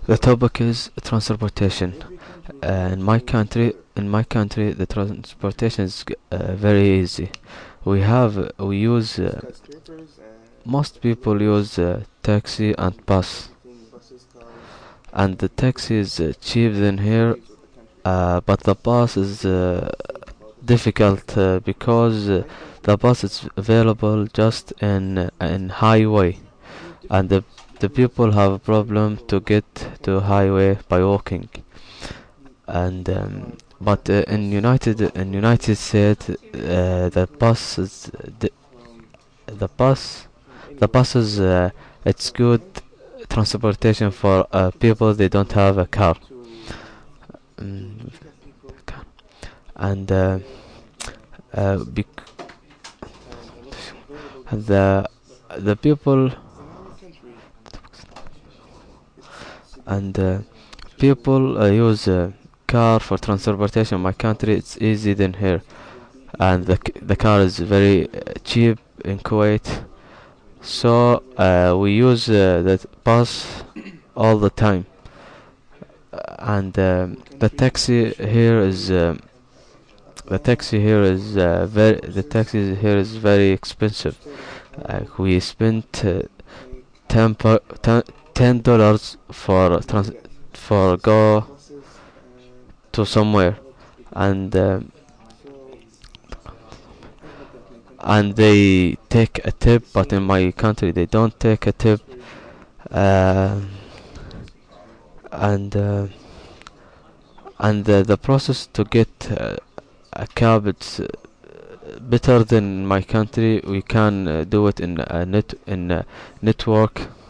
The topic is transportation. In my country, the transportation is very easy. We use most people use taxi and bus, and the taxi is cheap than here. But the bus is difficult because the bus is available just in highway, and the people have a problem to get to highway by walking. And but in United States, the the bus the buses it's good transportation for people they don't have a car. Mm, and bec- the the people and people use car for transportation. In my country, it's easy than here, and the car is very cheap in Kuwait. So we use the bus all the time, and the taxi here is very expensive. Like we spent $10 for go to somewhere, and they take a tip, but in my country they don't take a tip. Uh, and the process to get a cab, it's better than my country. We can do it in a network,